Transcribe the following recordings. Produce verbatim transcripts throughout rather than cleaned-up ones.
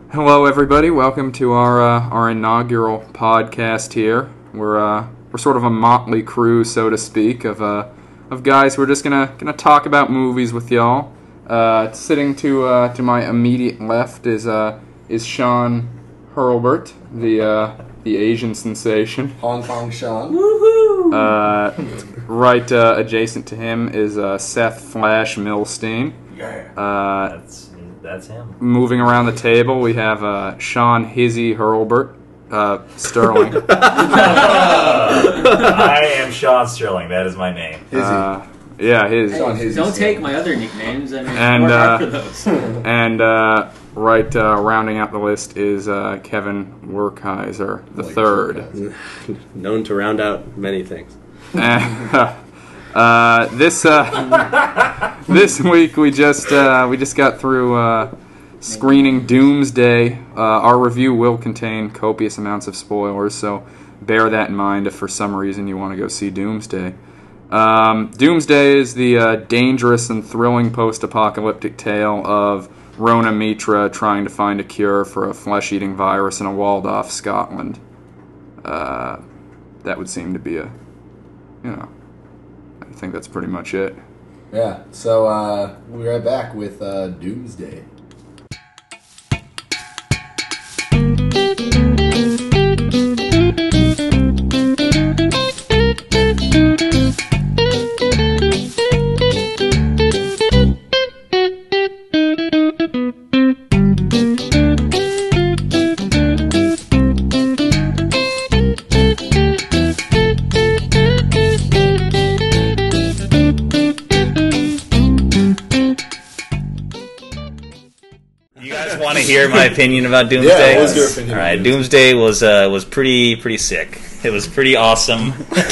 Hello, everybody. Welcome to our uh, our inaugural podcast here. We're uh, we're sort of a motley crew, so to speak, of uh, of guys. We're just gonna gonna talk about movies with y'all. Uh, sitting to uh, to my immediate left is uh, is Sean Hurlbert, the uh, the Asian sensation. Hong Kong Sean. Woohoo! Uh, right uh, adjacent to him is uh, Seth Flash Milstein. Yeah. Uh, That's that's him. Moving around the table, we have uh, Sean Hizzy Hurlbert, uh, Sterling. I am Sean Sterling. That is my name. Uh, yeah, his. Sean Hizzy Don't Sterling. take my other nicknames. I mean, And, work uh, hard for those. And uh, right uh, rounding out the list is uh, Kevin Werkheiser the Like third. Known to round out many things. uh, this uh, this week we just uh, we just got through uh, screening Doomsday. Uh, our review will contain copious amounts of spoilers, so bear that in mind if for some reason you want to go see Doomsday. Um, Doomsday is the uh, dangerous and thrilling post-apocalyptic tale of Rona Mitra trying to find a cure for a flesh-eating virus in a walled-off Scotland. Uh, that would seem to be a, you know, I think that's pretty much it. Yeah, so uh, we'll be right back with uh, Doomsday. Want to hear my opinion about Doomsday? Yeah, what was your opinion? All right, Doomsday was uh, was pretty pretty sick. It was pretty awesome. I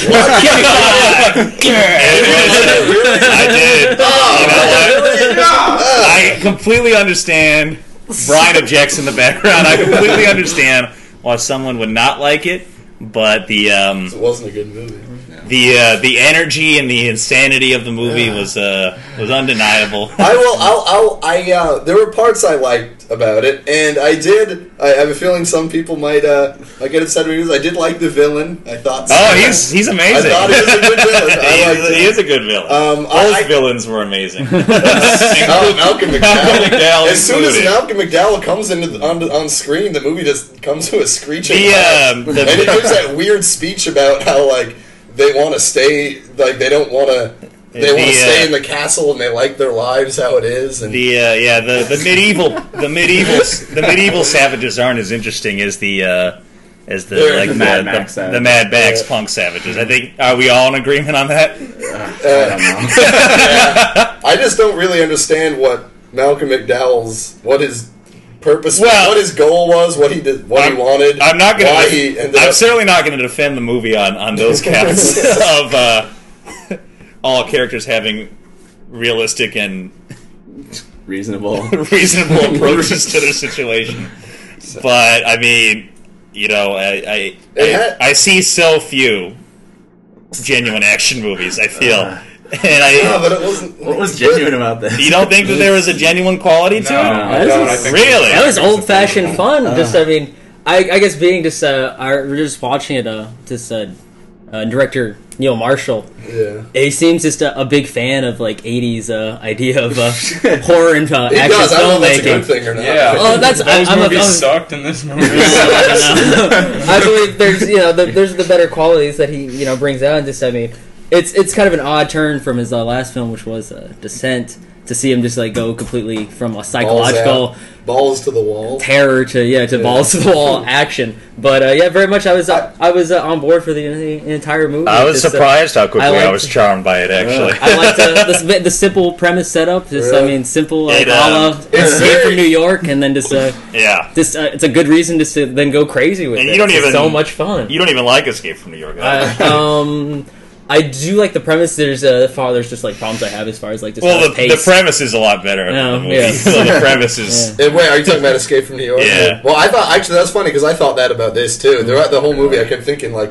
did. You know what? I completely understand. Brian objects in the background. I completely understand why someone would not like it, but the um, It wasn't a good movie. the uh, the energy and the insanity of the movie Yeah. was uh, was undeniable. I will. I'll. I'll I. Uh, there were parts I liked about it, and I did. I have a feeling some people might. Uh, might get upset with me. I did like the villain. I thought. Oh, he's he's amazing. I thought he was a good villain. I he, liked is, he him. is a good villain. Um, Both I- villains were amazing. Oh, Malcolm McDowell. Malcolm McDowell As soon as included. Malcolm McDowell comes into the, on, on screen, the movie just comes to a screeching The, halt. um, the- and he gives that weird speech about how like they want to stay, like they don't want to. They The, want to stay uh, in the castle and they like their lives how it is. And The uh, yeah the, the medieval the medieval the medieval savages aren't as interesting as the uh, as the They're like the the, Mad the, Max the, savages. Mad Max Yeah. punk savages. I think are we all in agreement on that? yeah. I just don't really understand what Malcolm McDowell's what his purpose, Well, what his goal was, what he did, what I'm, he wanted. I'm not why going he to. ended I'm up. certainly not going to defend the movie on, on those counts of uh, all characters having realistic and Reasonable. reasonable approaches to their situation. But I mean, you know, I I, It I, had- I see so few genuine action movies. I feel, Uh, and I. No, but it wasn't. What was genuine about this? You don't think that there was a genuine quality to No, it? I That don't. was- I think Really? That was old fashioned fun. just, I mean, I, I guess being just, uh, I, we're just watching it, uh, just, uh, uh, director Neil Marshall. Yeah. He seems just a, a big fan of, like, eighties, uh, idea of, uh, horror and, uh, He action does. I don't know if that's a good filmmaking. thing or not. Yeah. Oh, that's, I, Those I'm a, movies I'm a- sucked, and this movie I believe there's you know the, there's the better qualities that he you know brings out. And just I mean, it's it's kind of an odd turn from his uh, last film, which was uh, Descent, to see him just like go completely from a Balls psychological out, balls to the wall. terror to yeah to Yeah. balls to the wall action. But uh, yeah, very much I was uh, I was uh, on board for the, the entire movie. I was Just, uh, surprised how quickly I I, liked- was charmed by it. Actually, I liked uh, the, the simple premise setup. Just I Really? mean, simple like It, a um, la it's Escape very- from New York, and then just uh, yeah. just uh, it's a good reason just to then go crazy with And it. you don't It's even- so much fun. You don't even like Escape from New York. Uh, um, I do like the premise. There's uh, there's just like problems I have as far as like just well, uh, the, pace. the premise is a lot better than Oh, the movie. yeah. So the premise is. Yeah. Eh, wait, are you talking about Escape from New York? Yeah. Well, I thought actually that's funny because I thought that about this too. Throughout the whole movie, I kept thinking like,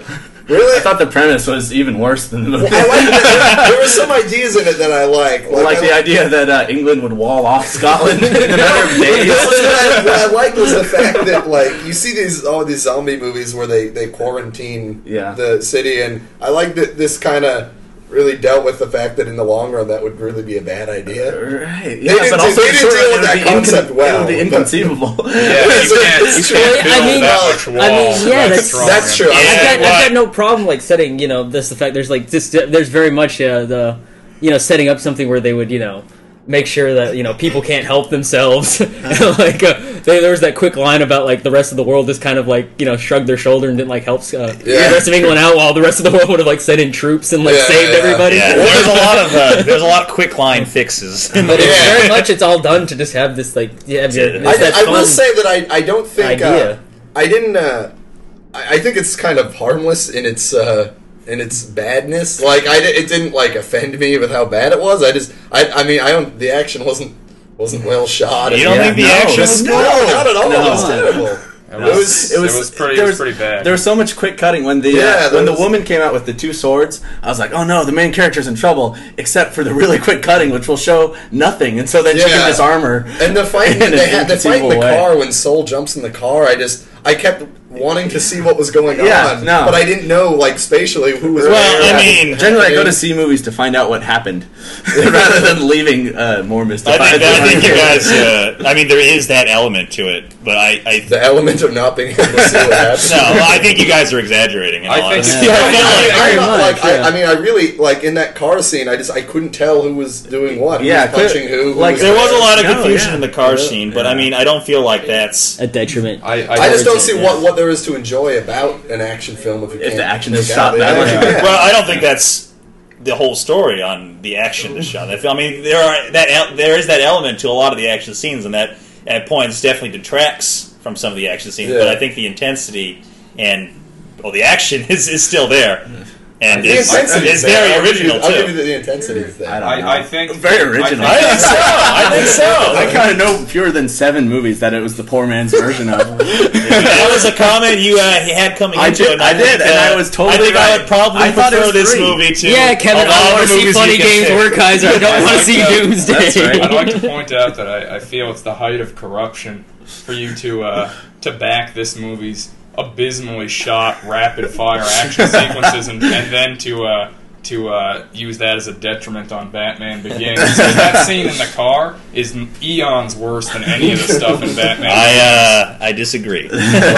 Really? I thought the premise was even worse than the movie. I like that. There were some ideas in it that I like. Like, like I the idea that uh, England would wall off Scotland in a matter of days. what, I, what I liked was the fact that, like, you see these all these zombie movies where they, they quarantine Yeah. the city, and I like that this kind of really dealt with the fact that in the long run that would really be a bad idea. Right. They Yeah, didn't, but also they didn't sure, deal it with would that be concept incon- well. It would be inconceivable. Yeah, you can't, you It's can't true. build I mean- that much wall. I mean, yeah, that's- strong. That's true. I've Yeah, got, what? I've got no problem like setting, you know, this the fact there's like this there's very much uh, the you know setting up something where they would you know make sure that you know people can't help themselves. like uh, they, there was that quick line about like the rest of the world just kind of like you know shrugged their shoulder and didn't like help uh, the rest of England out while the rest of the world would have like sent in troops and like Yeah, saved yeah. everybody. Yeah, there's a lot of uh, there's a lot of quick line fixes. In the But it's Yeah. very much it's all done to just have this like yeah. It's I- that I, I will fun say that I, I don't think uh, idea. I didn't. Uh, I, I think it's kind of harmless in its uh, in its badness. Like I, di- it didn't like offend me with how bad it was. I just I, I mean I don't. The action wasn't wasn't well shot. You don't Yeah, think the no, action it's was No, good? not at all. No. It was terrible. It was, It was- it was pretty, there it was- was pretty bad. There was so much quick cutting when the Yeah, uh, there when the was- woman came out with the two swords. I was like, oh no, the main character's in trouble. Except for the really quick cutting, which will show nothing, and so then she Yeah. can disarm her. And the fight in that they an had, the fight in the inconceivable way. car when Soul jumps in the car. I just I kept wanting to see what was going Yeah, on, no. but I didn't know like spatially who was. Well, where. I mean, Generally, I go to see movies to find out what happened, rather than leaving uh, more mystified. I think, I think you guys. Uh, I mean, there is that element to it, but I. I the element of not being able to see what happened. no, well, I think you guys are exaggerating. In I all think- honesty. Yeah. I feel like- I, Very not, much, like, yeah. I, I mean, I really like in that car scene. I just I couldn't tell who was doing what. Who Yeah, was punching who. who like, was There was a where. lot of No, confusion yeah. in the car scene, but I mean, I don't feel like that's. a detriment. I, I, I just don't see Yeah. what, what there is to enjoy about an action film if you If can't the action make is out shot the badly. action. Yeah. Well, I don't think that's the whole story on the action to shot. I mean, there are that el- there is that element to a lot of the action scenes, and that at points definitely detracts from some of the action scenes. Yeah. But I think the intensity and well, the action is, is still there, and The it's, intensity it's is there. very I'll give you- original I'll give you too. the, the intensity is there. I don't know. I, I think Very original. I think so. I think so. I kind of know fewer than seven movies that it was the poor man's version of. That was a comment you uh, had coming I into did- it. and I did, think, and uh, I was totally I think I right. would probably I thought it prefer was this three. movie to. Yeah, Kevin, a lot I of want to see movies Funny you can Games pick. Werkheiser. I don't I'd want to like see to- Doomsday. That's right. I'd like to point out that I, I feel it's the height of corruption for you to uh, to back this movie's abysmally shot rapid fire action sequences and, and then to uh, to uh, use that as a detriment on Batman Begins. 'Cause that scene in the car is eons worse than any of the stuff in Batman. I uh, I disagree.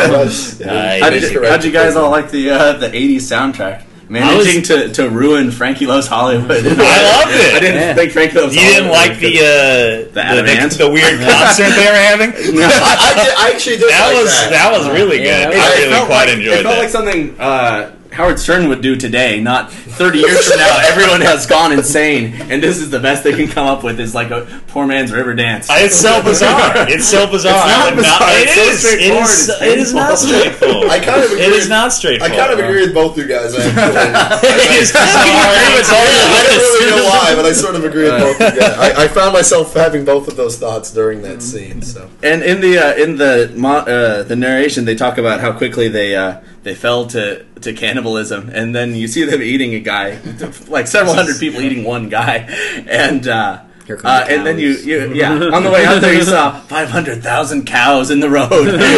I How did, disagree. how'd you guys all like the uh, the eighties soundtrack? Managing to, to ruin Frankie Loves Hollywood. I loved it. I didn't Yeah. think Frankie Loves You Hollywood. didn't like the uh, The Adam the, Ant? the weird concert they were having? I, I, did, I actually did That like was that. that was really good. Yeah, that I was- really felt quite like, enjoyed It felt that. like something uh, Howard Stern would do today. Not thirty years from now, everyone has gone insane, and this is the best they can come up with is like a poor man's river dance. It's so bizarre. It's so bizarre. It's not And bizarre. It It's so is. It straightforward. is. It's It is not painful. straightforward. I kind of agree. It is not I straightforward. kind of agree with both you guys. Actually, It is bizarre. It's all I don't really know this. why, but I sort of agree with both you guys. I, I found myself having both of those thoughts during that scene. So And in the uh, in the mo- uh, the narration, they talk about how quickly they uh, they fell to, to cannibalism, and then you see them eating a guy, like several hundred people eating one guy, and uh, Here come uh, the and then you, cows. you yeah on the way out there you saw five hundred thousand cows in the road,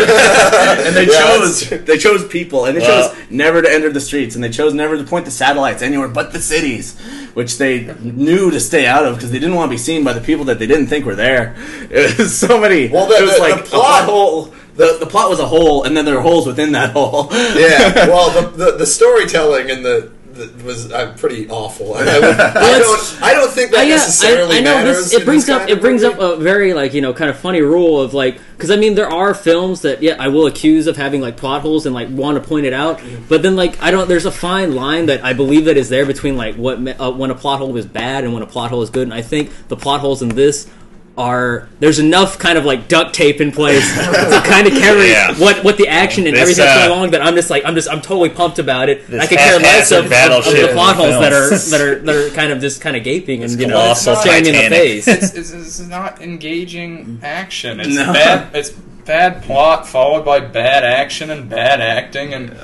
and they Yeah, chose that's true. they chose people, and they Well- chose never to enter the streets, and they chose never to point the satellites anywhere but the cities, which they knew to stay out of because they didn't want to be seen by the people that they didn't think were there. It was so many. Well, the- it was the- like the a plot- plot hole. The, the plot was a hole, and then there were holes within that hole. yeah, well, the the, the storytelling and the. the was uh, pretty awful. And I, would, I it's- don't. I don't think that I, yeah, necessarily I, I know matters. this. It in brings this up. kind It of brings up movie. a very like you know kind of funny rule of like because I mean there are films that yeah I will accuse of having like plot holes and like want to point it out, but then like I don't. There's a fine line that I believe that is there between like what ma- uh, when a plot hole is bad and when a plot hole is good, and I think the plot holes in this. Are there's enough kind of like duct tape in place to kind of carry Yeah. what what the action and This, everything that's uh, going along that I'm just like I'm just I'm totally pumped about it. This I could care less haphazard of, of, of battleship the plot holes that are films. that are that are kind of just kind of gaping and you know colossal staring me in the Titanic. face. it's, it's, it's not engaging action. It's No. bad. It's bad plot followed by bad action and bad acting, and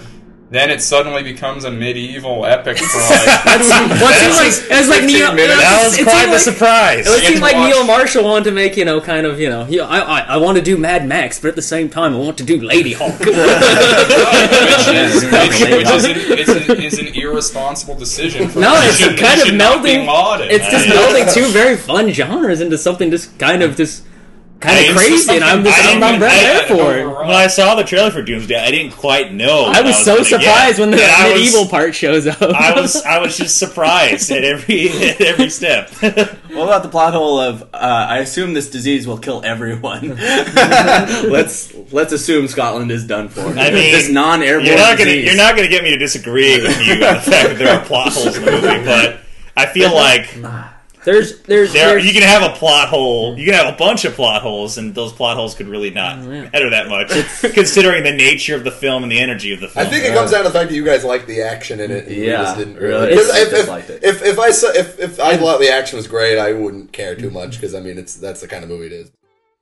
then it suddenly becomes a medieval epic for like. That's, well, it seems like it was like Neil. That was it quite seemed the like, surprise. It I get seemed to like watch- Neil Marshall wanted to make, you know, kind of, you know, he, I, I, I want to do Mad Max, but at the same time, I want to do Lady Hawk. which is, which, which is, an, is, an, is an irresponsible decision. For No, it it's should- kind it of should not be melding. lauded. It's just I- melding two very fun genres into something just kind of just kind I- of it's crazy, and I'm just I I'm, didn't I'm even- right I- there for it. When I saw the trailer for Doomsday, I didn't quite know. I what was so gonna surprised get. when the And I was- medieval part shows up. I was I was just surprised at every at every step. What about the plot hole of? Uh, I assume this disease will kill everyone. let's let's assume Scotland is done for. I mean, this non-airborne you're not gonna disease. you're not gonna get me to disagree with you on the fact that there are plot holes in the movie, but I feel like There's there's, there there's you can have a plot hole. You can have a bunch of plot holes, and those plot holes could really not Oh, yeah. matter that much, considering the nature of the film and the energy of the I film. think it comes down to the fact that you guys liked the action in it. And we Yeah, just didn't really. really. Because I if, disliked if, it. if if I saw if if I thought the action was great, I wouldn't care too much because I mean it's that's the kind of movie it is.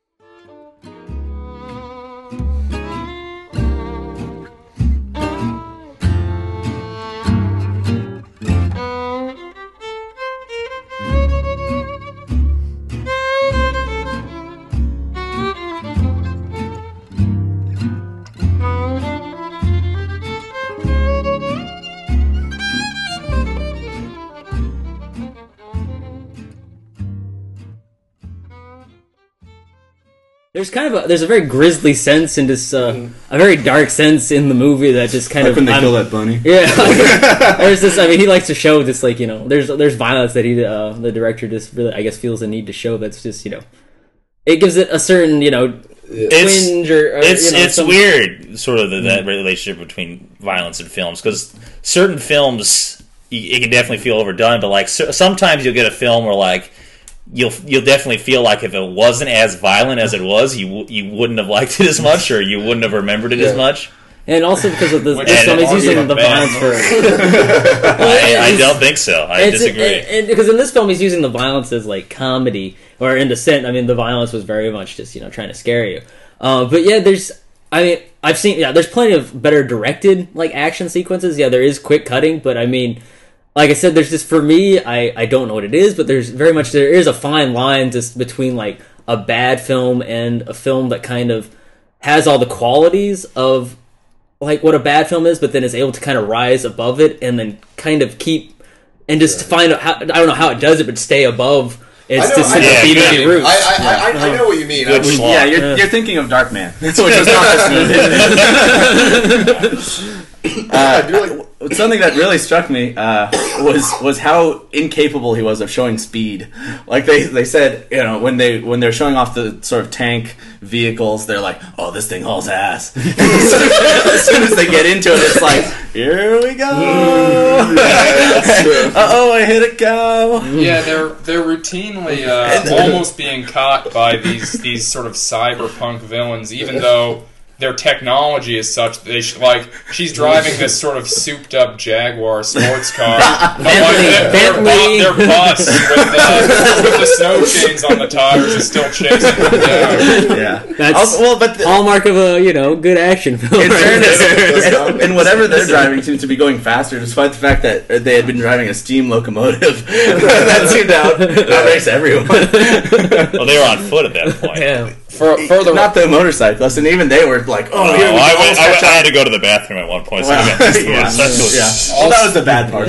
there's kind of a there's a very grisly sense in this uh, a very dark sense in the movie that just kind Like of when they I'm- kill that bunny. Yeah, there's this. I mean, he likes to show this, like, you know, there's there's violence that he, uh, the director, just really, I guess, feels the need to show. That's just, you know, it gives it a certain, you know, It's twinge or, or it's you know, it's some- weird, sort of the, that relationship between violence and films, because certain films y- it can definitely feel overdone, but like so, sometimes you'll get a film where like you'll you'll definitely feel like if it wasn't as violent as it was, you w- you wouldn't have liked it as much, or you wouldn't have remembered it as Yeah. much. and also because of this, Which this is film, he's arguably using the a bad violence for. I, I don't think so. I It's- disagree. and- and because in this film, he's using the violence as like comedy, or in Descent, I mean, the violence was very much just, you know, trying to scare you. Uh, but yeah, there's, I mean, I've seen, yeah, there's plenty of better directed like action sequences. Yeah, there is quick cutting, but I mean, like I said, there's just, for me, I I don't know what it is, but there's very much, there is a fine line just between like a bad film and a film that kind of has all the qualities of like what a bad film is, but then is able to kind of rise above it and then kind of keep and just find out how, I don't know how it does it, but stay above its I know, just I know. B B Yeah, C good. roots. I I, I, I, I know what you mean. I Good was- schlock. Yeah, you're, Yeah. you're thinking of Darkman, which was not this movie. I do like. Uh, something that really struck me uh, was was how incapable he was of showing speed. Like they, they said, you know, when they when they're showing off the sort of tank vehicles, they're like, "Oh, this thing hauls ass." As soon as they get into it, it's like, "Here we go." That's true. Uh oh, I hit a cow. Yeah, they're they're routinely uh, almost being caught by these these sort of cyberpunk villains, even though their technology is such that they should, like, she's driving this sort of souped up Jaguar sports car, but like their, their, bu- Bentley. their bus with, uh, with the snow chains on the tires is still chasing them down. Yeah, That's Also- well, but the, hallmark of a, you know, good action film. in right fairness, there. and, and whatever they're driving seems to be going faster, despite the fact that they had been driving a steam locomotive. That seemed to out, outrace everyone. Well, they were on foot at that point. Yeah. For further, Not the motorcyclists, and even they were like, "Oh, Oh, here we I, go, went, let's I, catch went- I up." had to go to the bathroom at one point, so I Wow. got used to yeah. it. So that was- yeah. Well, that was the bad part of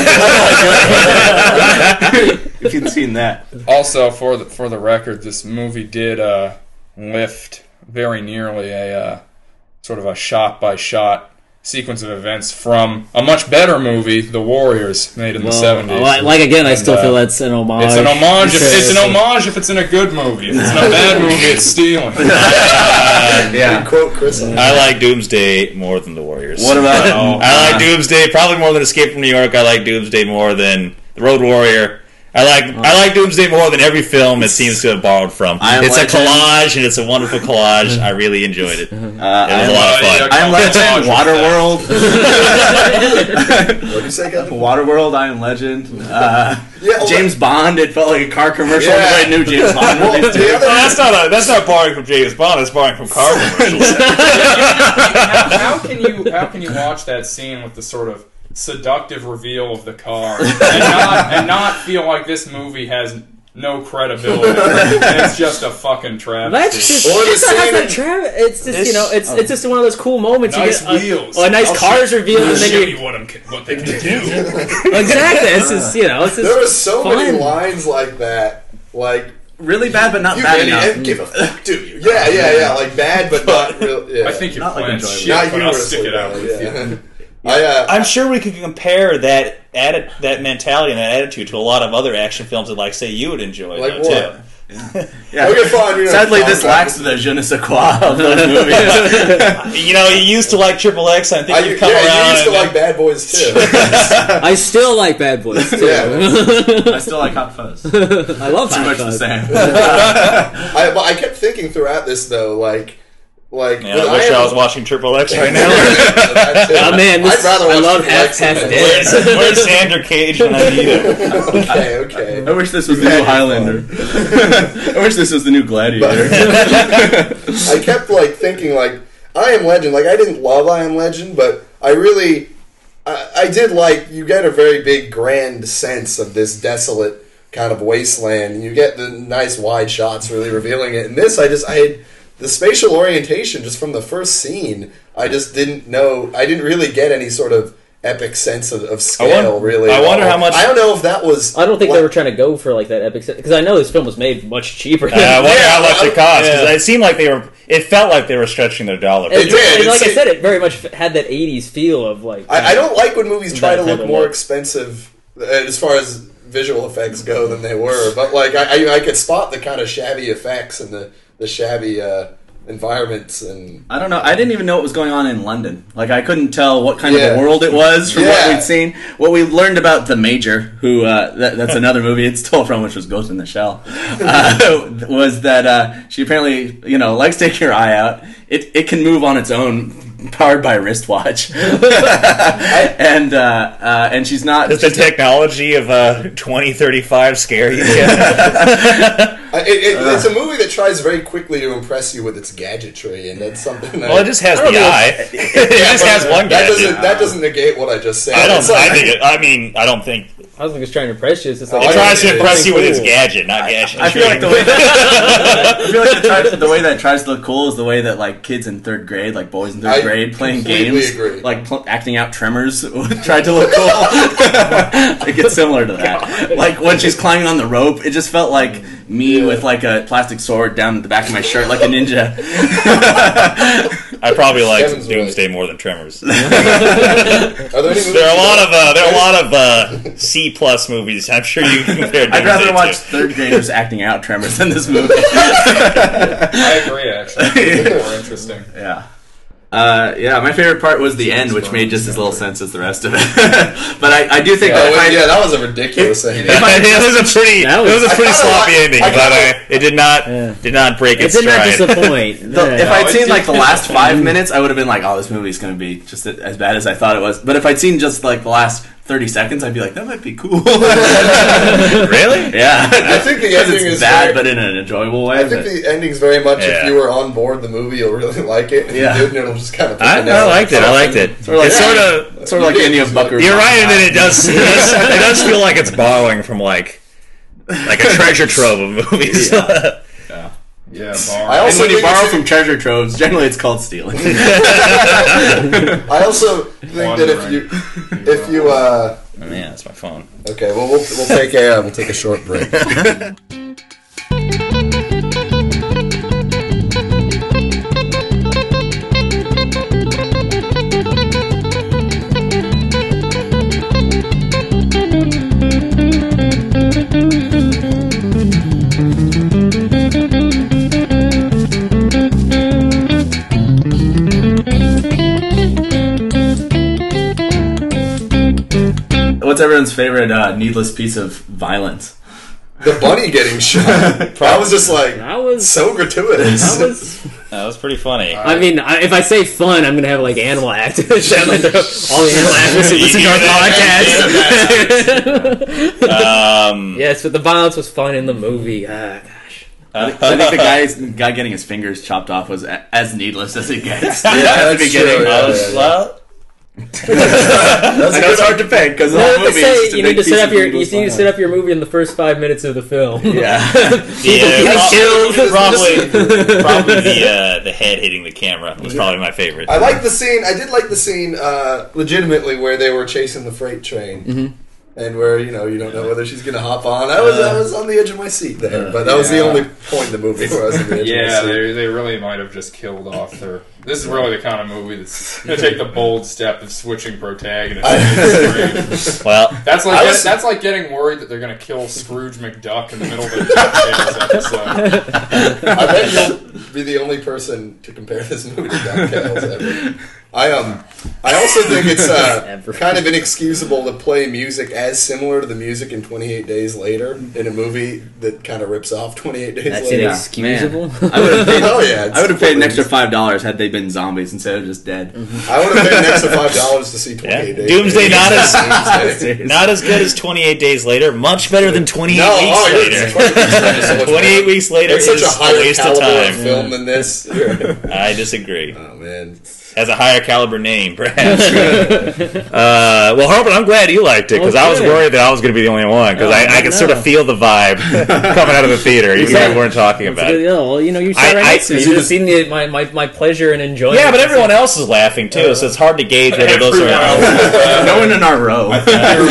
the movie. If you'd seen that. also for the for the record, this movie did uh, lift very nearly a uh, sort of a shot by shot sequence of events from a much better movie, The Warriors, made in the seventies. Like, like, again, I And, still uh, feel that's an homage. It's an homage. If, to- it's an homage if it's in a good movie. If it's in a bad movie, it's stealing. Yeah. Quote Chris. on I like Doomsday more than The Warriors. What about- I like Doomsday probably more than Escape from New York. I like Doomsday more than The Road Warrior. I like I like Doomsday more than every film it seems to have borrowed from. I Am it's Legend. a collage, and it's a wonderful collage. I really enjoyed it. It was Uh, I a Am- lot of fun. I Am Legend, Waterworld. What did you say, Kevin? Waterworld, I Am Legend. Uh, Yeah, well, James Bond, it felt like a car commercial. Yeah. I knew James Bond. Well, released the it. other- No, that's not a, that's not borrowing from James Bond. That's borrowing from car commercials. how, how can you how can you watch that scene with the sort of seductive reveal of the car and not and not feel like this movie has no credibility? And it's just a fucking travesty. That's just Or the it's not, scene- that's not tra- It's just It's- you know it's it's just one of those cool moments. Nice you get wheels. a, a nice I'll cars show- revealed, I'll and then show you you what, I'm, what they can do. exactly. It's just you know it's just There were so fun. many lines like that, like Really bad, but not you bad idiot, enough. give a fuck, do you? Yeah, yeah, yeah, like bad, but not real. Yeah. I think you're Not like playing enjoyable. shit, not but I'll stick humorously it out bad, with yeah. you. I, uh, I'm sure we could compare that atti- that mentality and that attitude to a lot of other action films that, like, say, you would enjoy. like though, what? too. Yeah. Okay, fine. You know, Sadly, fine, this fine. lacks the je ne sais quoi of those movies. You know, you used to like Triple X, and I think I, you've come yeah, around. you used to and- like Bad Boys too. I still like Bad Boys too. Yeah. I still like Hot Fuzz. I love Too Hot much the Fuzz. same. I, but I kept thinking throughout this though, like, like. Yeah, with I wish Am- I was watching Triple X right now. That too. Oh man, this, I'd rather I watch love Triple Half X Past than Where's, Dead. where's Xander Cage when I need him? Okay, okay. I wish this was the You've new had your Highlander. I wish this was the new Gladiator. I kept like thinking like I Am Legend. Like I didn't love I Am Legend, but I really, I, I did like. You get a very big, grand sense of this desolate kind of wasteland. You get the nice wide shots, really revealing it. And this, I just I had the spatial orientation just from the first scene. I just didn't know. I didn't really get any sort of epic sense of, of scale. wonder- really, I at wonder all. how much- I don't know if that was. I don't think what- they were trying to go for like that epic because I know this film was made much cheaper. Uh, I wonder Yeah, how much I- it cost. 'Cause yeah. It seemed like they were. It felt like they were stretching their dollar. And, It did, and like it I seemed- said, it very much had that eighties feel of like. I, I don't like when movies try to That type look of more look. expensive uh, as far as visual effects go than they were. But like I, I, I could spot the kind of shabby effects and the the shabby uh, environments and I don't know. I didn't even know what was going on in London. Like, I couldn't tell what kind Yeah. of a world it was from Yeah. what we'd seen. What we learned about The Major, who, uh, that, that's another movie it's stole from, which was Ghost in the Shell, uh, was that uh, she apparently, you know, likes taking her eye out. It, it can move on its own, powered by a wristwatch. and, uh, uh, and she's not... Does the technology of uh, twenty thirty-five scare you? I, it, it, it's a movie that tries very quickly to impress you with its gadgetry, and that's something. That, Well, it just has I don't the know. eye. It just but has one That gadget. doesn't that doesn't negate what I just said. I don't. It's like- I think. It, I mean, I don't think I was like, it's trying to impress you. It's just like Oh, it I tries don't to think impress it's you with its cool. gadget, not gadget. I feel like the way that, I feel like the, tries, the way that tries to look cool is the way that like kids in third grade, like boys in third I grade, playing completely games, agree. like pl- acting out Tremors, tried to look cool. It gets similar to that. Like when she's climbing on the rope, it just felt like me Yeah. with like a plastic sword down the back of my shirt, like a ninja. I probably liked Kevin's Doomsday more than Tremors. Are there any movies There are a you lot don't- of uh, there are a lot of uh, C plus movies. I'm sure you can compare. I'd rather Doomsday watch to. third graders acting out Tremors than this movie. I agree, actually. It's more interesting. Yeah. Uh, yeah, my favorite part was the end, which made just as little sense as the rest of it. But I, I do think Yeah, that if well, I, yeah, that was a ridiculous ending. it was a pretty, That it was was- a pretty I kinda sloppy like- ending, I but kinda- uh, it did not Yeah. did not break It its did not stride. disappoint. The, Yeah. if I'd it seen did- like the last five minutes, I would have been like, "Oh, this movie's going to be just as bad as I thought it was." But if I'd seen just like the last thirty seconds, I'd be like, "That might be cool." Really? Yeah, I think the because ending it's is bad, very- but in an enjoyable way. I think but- the ending's very much Yeah. if you were on board the movie, you'll really like it. If Yeah. you didn't, it'll just kind of. I, I liked it. I liked it. Sort of like- It's sort of. sort of like any of Buckaroo. You're right in that it does. It does, it does feel like it's borrowing from like like a treasure trove of movies. Yeah, I And also when you think borrow it's- from treasure troves, generally it's called stealing. I also think that if you, if you, uh, Oh, man, that's my phone. okay, well, we'll we'll take a uh, we'll take a short break. What's everyone's favorite uh, needless piece of violence? the bunny getting shot. I was just like, That was so gratuitous. That was. That was pretty funny. I mean, I, if I say fun, I'm gonna have like animal activists. Like all the animal activists listen to our podcast. um, Yes, but the violence was fun in the movie. Ah, gosh. I think, I think the guy's, guy getting his fingers chopped off was a, as needless as it gets. Yeah, At the that's beginning. true, yeah. I was, well, I know it's hard to pick because the Well, whole they movie say is just a you big need to piece set up of your needless you need to violence. set up your movie in the first five minutes of the film. Yeah. People Yeah, getting killed. probably, probably the uh, the head hitting the camera was probably my favorite. I like the scene. I did like the scene, uh, legitimately, where they were chasing the freight train, Mhm. and where you know you don't know whether she's going to hop on. I was I was on the edge of my seat there, but that was the Yeah. only point in the movie where I was on the edge Yeah, of my seat. they, they really might have just killed off their. This is really the kind of movie that's going to take the bold step of switching protagonists. Well, That's like I get- was- that's like getting worried that they're going to kill Scrooge McDuck in the middle of a DuckTales episode. I bet you'll be the only person to compare this movie to DuckTales ever. I um, I also think it's uh, Ever. kind of inexcusable to play music as similar to the music in twenty-eight Days Later in a movie that kind of rips off twenty-eight Days That's Later. inexcusable. I would have paid, Oh yeah, it's I would have paid an extra completely- five dollars had they been zombies instead of just dead. I would have paid an extra five dollars to see twenty-eight Yeah. Days. Doomsday Later. not as- Doomsday. not as good as twenty-eight Days Later. Much better than twenty-eight No, weeks oh, yeah, later. it's twenty-eight weeks later It's is such a higher a waste of caliber time. of film than this. I disagree. Oh man, Has a higher caliber name, perhaps. uh, well, Harper, I'm glad you liked it because I was Okay. worried that I was going to be the only one because Oh, I, I could no. sort of feel the vibe coming out of the theater, even though we weren't talking That's about good. it. Yeah, well, you know, you I- sat right I- next to me. is You it should have seen the, my, my, my pleasure and enjoyment. Yeah, but everyone else is laughing too, so it's hard to gauge whether those are. No one in our row. What are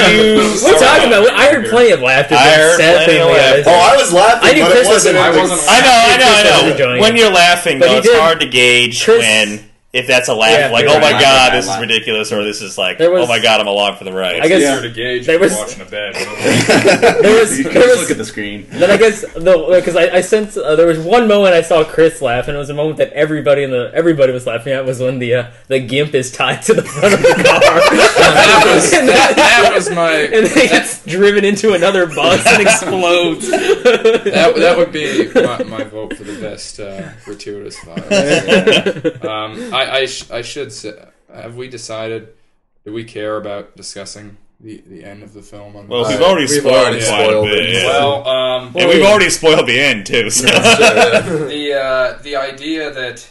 you talking about? I heard plenty of laughter. I heard Seth plenty of and, uh, laughter. oh, I was laughing, I knew but Chris it wasn't. was- I like- wasn't- I know, I know, Chris was I enjoying know. When it. you're laughing, But though, he it's did- hard to gauge Chris- when. If that's a laugh, Yeah, like, you're oh my right. god, Bad this is laugh. ridiculous, or this is like, There was- oh my god, I'm along for the ride. I guess Easier to gauge there if you're was- watching a bad movie. there was You there can just was look at the screen. Then I guess because I, I sensed uh, there was one moment I saw Chris laugh, and it was a moment that everybody in the everybody was laughing at. Was when the uh, the gimp is tied to the front of the car. that, was, And that, then- that was my. and then he gets driven into another bus and explodes. That, that would be my, my vote for the best uh, gratuitous violence. um, I I, sh- I should say, have we decided? Do we care about discussing the, the end of the film? On Well, this? we've already We've spoiled already quite spoiled a bit. it. Yeah. well, um, and we've already spoiled the end too. So. the uh, the idea that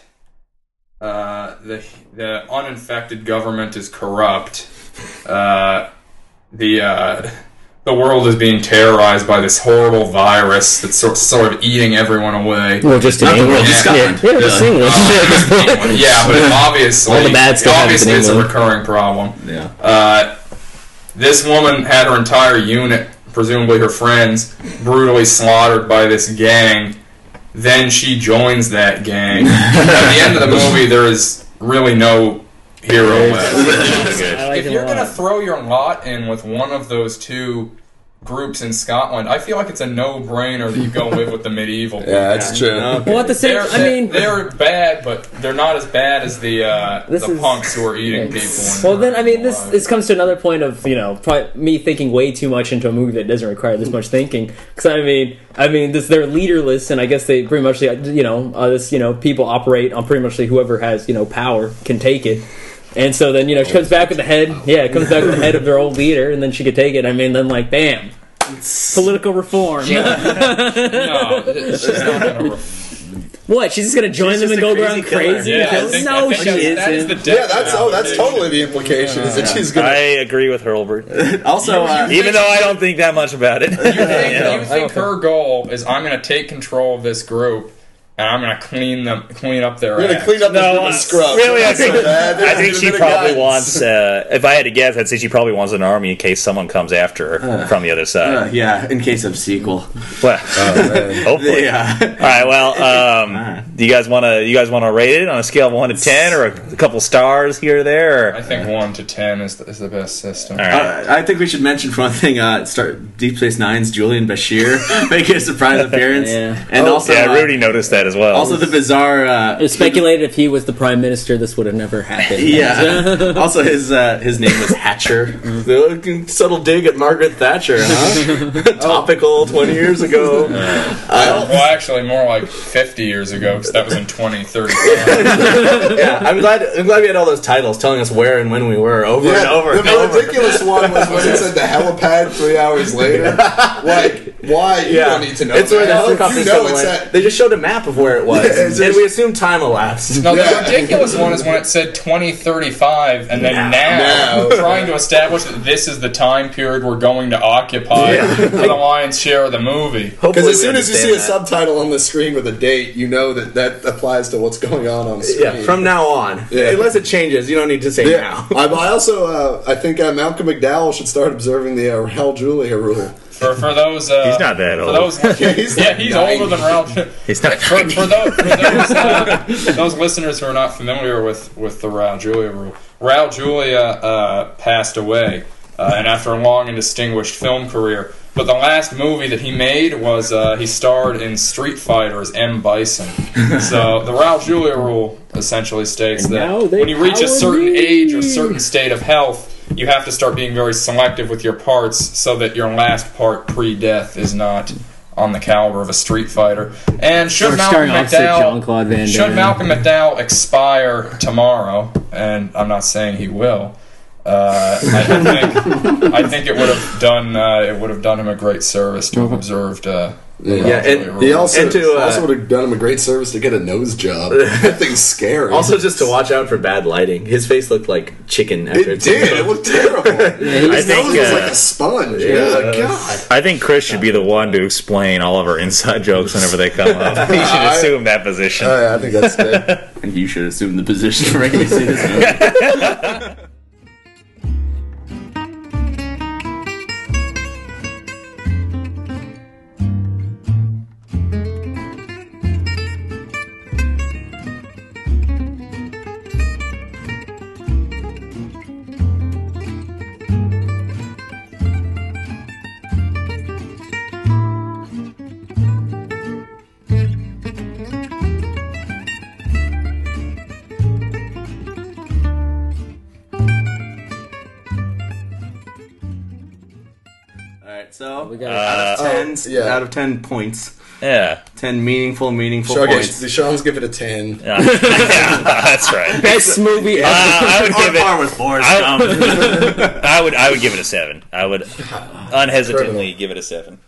uh, the the uninfected government is corrupt, uh, the uh, the world is being terrorized by this horrible virus that's sort, sort of eating everyone away. Well, just in Not the world, English. just Scotland. Yeah, yeah, just English. Uh, yeah, but obviously, All the bad stuff happens in obviously it's a England. recurring problem. Yeah. Uh, this woman had her entire unit, presumably her friends, brutally slaughtered by this gang. Then she joins that gang. At the end of the movie, there is really no hero left. I like If him you're a going to lot. throw your lot in with one of those two groups in Scotland, I feel like it's a no-brainer that you go live with the medieval people. Yeah, that's true. Well, at the same, They're, I mean, they're bad, but they're not as bad as the uh, This the is- punks who are eating people. in well, then I mean, this live. this comes to another point of you know probably me thinking way too much into a movie that doesn't require this much thinking. Because I mean, I mean, this they're leaderless, and I guess they pretty much you know uh, this you know people operate on pretty much whoever has you know power can take it. And so then you know she comes back with the head, yeah, it comes back with the head of their old leader, and then she could take it. I mean, then like bam, political reform. no, it's just not gonna. Ref- What? She's just gonna join She's them and just go a around crazy killer. crazy? yeah, I Because- think, no, I think she that, that is the isn't. Yeah, that's oh, that's totally the implication. Is that she's gonna? I agree with Hurlbert, Also, uh, even though I don't think that much about it. You think, Yeah. you think her goal is I'm going to take control of this group and I'm going to clean them, clean up their We're gonna act. clean up this No, group of uh, scrubs. really, I That's think- so bad. I think There's she a bit of probably guidance. wants. Uh, if I had to guess, I'd say she probably wants an army in case someone comes after her from the other uh, side. yeah, in case of sequel. Well, Oh, man. hopefully. Yeah. All right. Well, um, Do you guys want to? You guys want to rate it on a scale of one to ten, or a, a couple stars here or there? Or? I think one to ten is the, is the best system. All right. Uh, I think we should mention for one thing, uh, start Deep Space Nine's Julian Bashir making a surprise appearance, Yeah. and Oh, also yeah, uh, Rudy noticed that as well. also the bizarre. Uh, It was speculated if he was the prime minister, this would have never happened. Yeah. Also, his uh, his name was Hatcher. The subtle dig at Margaret Thatcher, huh? Topical twenty years ago. Uh, Well, actually, more like fifty years ago, because that was in twenty thirty. yeah, I'm glad. I'm glad we had all those titles telling us where and when we were over and over the and over. ridiculous one was when it said the helipad three hours later. Like, why? You don't need to know. It's that. where the helicopter You know it's at. They just showed a map of where it was, Yeah, it's and just- we assumed time elapsed. No, the Yeah. ridiculous one is when it said twenty thirty-five, and then Now. now, Now. trying to establish that this is the time period we're going to occupy Yeah. for the lion's share of the movie. Because Hopefully as we soon as you see understand a that. subtitle on the screen with a date, you know that that applies to what's going on on screen. Yeah, from now on, Yeah. unless it changes, you don't need to say Yeah. now. I, I also uh, I think uh, Malcolm McDowell should start observing the uh, Raul Julia rule. For for those, uh, He's not that for old. those, Yeah, he's yeah, like he's ninety. older than Ralph. He's not. For, for those, for those, uh, those listeners who are not familiar with, with the Raul Julia rule, Raul Julia uh, passed away, uh, and after a long and distinguished film career. But the last movie that he made was uh, he starred in Street Fighter as M. Bison. So the Raul Julia rule essentially states And now that they when you reach a power certain me. age or certain state of health, you have to start being very selective with your parts so that your last part pre-death is not on the caliber of a Street Fighter. And should Or Malcolm starring opposite McDowell Jean-Claude Van should Damme. Malcolm McDowell expire tomorrow, and I'm not saying he will, uh, I, I think I think it would have done uh, it would have done him a great service to have observed. Uh, the Yeah, and Raul Julia rule. He also, And to, uh, also would have done him a great service to get a nose job. That thing's scary. Also, just to watch out for bad lighting. His face looked like chicken after it did. It looked terrible. he I His think, nose was uh, like a sponge. yeah. Yeah, God. I think Chris should be the one to explain all of our inside jokes whenever they come up. He should I- assume that position. Oh, yeah, I think that's good. And you should assume the position for making me see this movie. Alright, so We got out of Uh, ten, Oh, yeah. out of ten points, Yeah. ten meaningful, meaningful Sean, points. Sean's give it a ten. Yeah. Yeah, that's right. best movie Uh, ever. I would On give it. par with Forrest I- Gump. I would. I would give it a seven. I would unhesitantly give it a seven.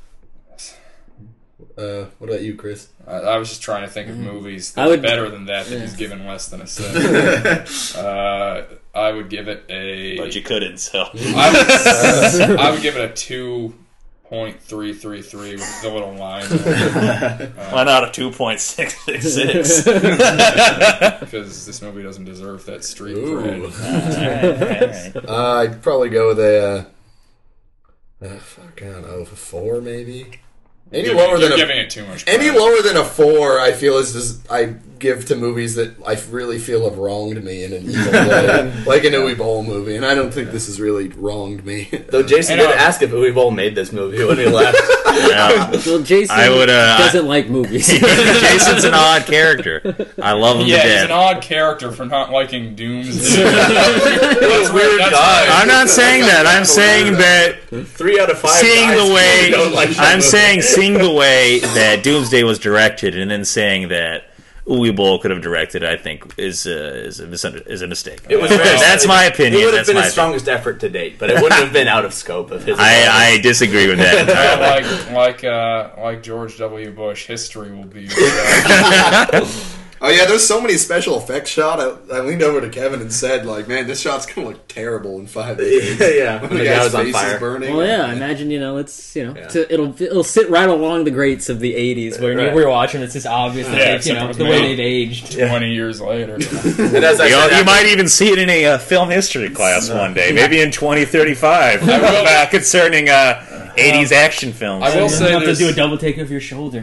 Uh, what about you, Chris? I, I was just trying to think of movies that I are would- better than that that he's given less than a seven. uh, I would give it a. But you couldn't. So I would, I would give it a two point three three three with the little line why not a two point six six six? because this movie doesn't deserve that street Ooh. cred. Uh, I'd probably go with a. Uh, uh, fuck, I don't know, a four maybe. Any You're lower you're than a giving it too much. any credit. lower than a four, I feel is just I give to movies that I really feel have wronged me in an evil way, like an Uwe Boll movie, and I don't think this has really wronged me. Though Jason I did know. ask if Uwe Boll made this movie when he left. Yeah. Well, Jason I would, uh, doesn't like movies. Jason's an odd character. I love him Yeah, to he's death. an odd character for not liking Doomsday. That's weird that's guy. right. I'm not saying that. I'm saying that Three out of five. seeing guys the way don't like that I'm movie. saying seeing the way that Doomsday was directed, and then saying that Uwe Boll could have directed, I think is uh, is a misunder- is a mistake. It was very- That's my It opinion. would have That's been my his opinion. strongest effort to date, but it wouldn't have been out of scope of his. I, I disagree with that entirely. Yeah, like like uh, like George W. Bush, history will be. Uh, Oh yeah, there's so many special effects shot. I, I leaned over to Kevin and said, "Like, man, this shot's gonna look terrible in five minutes." yeah, yeah. When When the the guy guy's was on face fire. is burning. Well, yeah, I imagine, you know, it's, you know, Yeah. to, it'll it'll sit right along the greats of the eighties when Right. we're watching. It's just obvious that Yeah, they've, except you it know, was the way made. they've aged. Twenty years later. And as I You, said, you might even see it in a uh, film history class one day, maybe in twenty thirty-five, will. uh, concerning uh, eighties action films. I will You say have to there's- do a double take of your shoulder.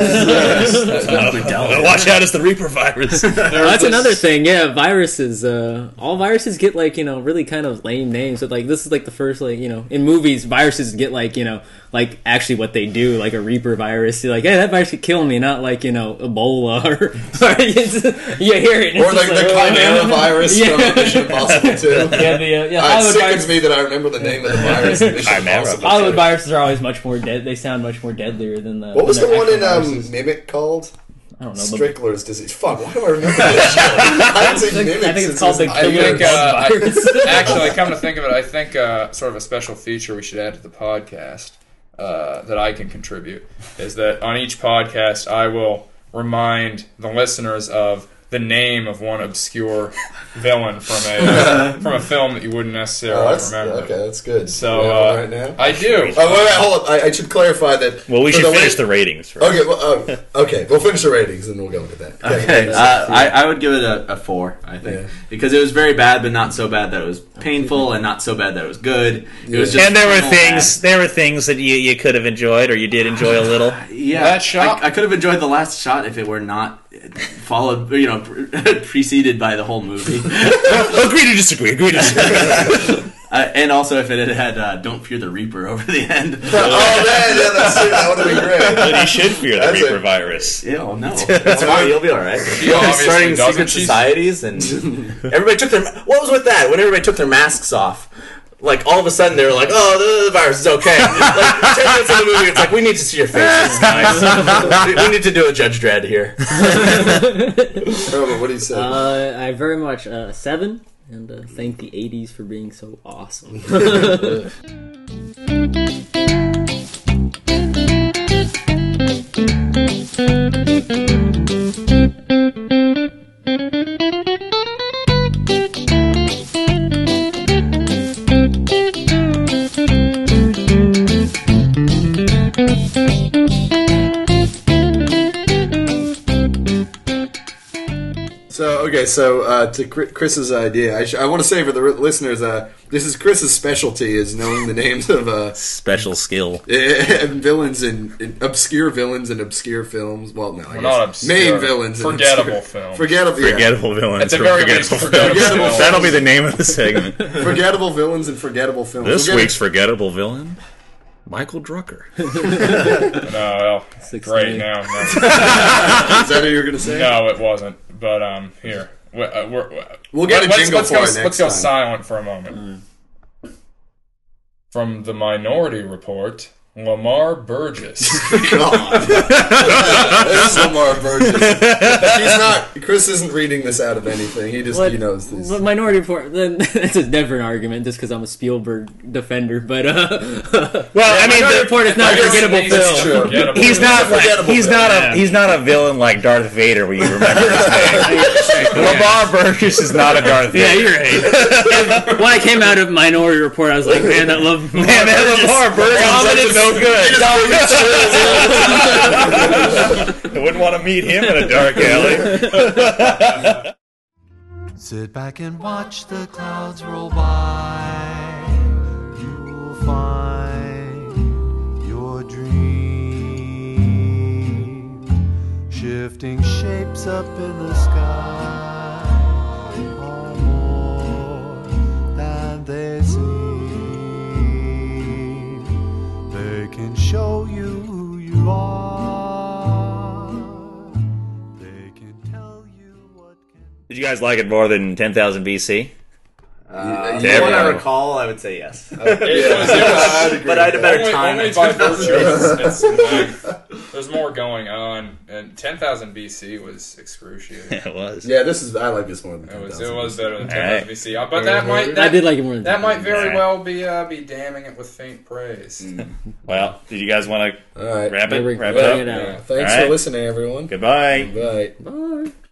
Uh, watch out, it's the Reaper virus. Well, that's another thing, yeah. Viruses, uh, all viruses get like you know really kind of lame names. But like this is like the first like you know in movies, viruses get like you know like actually what they do, like a Reaper virus. You're like, hey, that virus could kill me, not like you know Ebola or, or it's, you hear it, and Or it's like just the Chimera virus Yeah. from Mission Impossible two. Yeah, the uh, yeah, Uh, it Hollywood sickens virus. me that I remember the name of the virus in Mission Chimera. Impossible Hollywood two. viruses are always much more dead. They sound much more deadlier than the. What was the than one their in actual um, viruses. Mimic called? I don't know. the- Strickler's disease. Fuck, why do I remember this shit? I haven't seen I Mimic think it's since called it the was- I killer think, bug uh, I- virus. actually, come to think of it, I think uh, sort of a special feature we should add to the podcast uh, that I can contribute is that on each podcast I will remind the listeners of the name of one obscure villain from a uh, from a film that you wouldn't necessarily Oh, that's, remember. okay, that's good. So You have uh, one right now? I do. Oh, wait, wait, hold up. I, I should clarify that. Well, we for should the finish way- the ratings first. Okay, well, uh, okay, we'll finish the ratings and we'll go into that. Okay, uh, I, I would give it a, a four, I think. Yeah. Because it was very bad, but not so bad that it was painful, and not so bad that it was good. It was just And there were plain old things, there were things that you, you could have enjoyed, or you did enjoy a little. bad. Yeah, That shot- I, I could have enjoyed the last shot if it were not followed, you know, preceded by the whole movie. Agree to disagree. Agree to disagree. Uh, and also if it had had uh, "Don't Fear the Reaper" over the end. Oh, man, yeah, that's true. That would have been great. But you should fear the That's Reaper it. virus. Yeah, well, no. That's fine. You'll be all right. She You'll be obviously starting doesn't. secret She's- societies, and everybody took their. What was with that? When everybody took their masks off, like all of a sudden they were like, "Oh, the, the virus is okay." Like ten minutes in the movie, it's like, "We need to see your faces, guys. we, we need to do a Judge Dredd here." Robert, what do you say? Uh, I very much uh, seven, and uh, thank the eighties for being so awesome. So okay, so uh, to Chri- Chris's idea, I, sh- I want to say for the r- listeners, uh, this is Chris's specialty is knowing the names of uh, Special skill. villains in, in obscure villains in obscure films. Well, no, I Well, guess not obscure. main villains, in Forgettable obscure- films. forgettable, yeah. Forgettable villains. At the from very least, forgettable forgettable films. films. That'll be the name of the segment. forgettable villains and forgettable films. This We'll get week's forgettable villain, Michael Drucker. No, well, Six great nine. now. No. it. Is that what you were gonna say? No, it wasn't. But um, here we, uh, we're, We'll get a let's, jingle let's for go, it next Let's go time. silent for a moment. From the Minority Report, Lamar Burgess. God. This is Lamar Burgess. He's not. Chris isn't reading this out of anything. He just What- he knows these. But Minority Report, then that's a different argument just because I'm a Spielberg defender. But uh, Well, I mean, Minority the- Report is not a I guess forgettable it's film. true. Forgettable. He's not like, Forgettable he's villain. not Yeah. a he's not a villain like Darth Vader where you remember his name. Lamar Burgess is not a Darth Yeah, Vader. you're right. When I came out of Minority Report, I was like, man, that love Man, that Lamar Burgess is no good. I wouldn't want to meet him in a dark alley. Sit back and watch the clouds roll by. You'll find your dream shifting shapes up in the sky are more than they seem. They can show you who you are. They can tell you what can. Did you guys like it more than ten thousand B C? Uh, Damn from what I right. recall, I would say yes. It was- it was- I'd agree But I had a with better only, time. only by virtue of its length. There's more going on, and ten thousand B C was excruciating. It was. that. Yeah, this is. I like this more than It was, ten it thousand. was better than All ten thousand right. B C. Uh, But that might that, I did like it more than that might very All right. well be uh, be damning it with faint praise. Well, did you guys want to All right. wrap it? We're Wrap it wrapping up? it out. Yeah, thanks All right. for listening, everyone. Goodbye. Bye. Bye.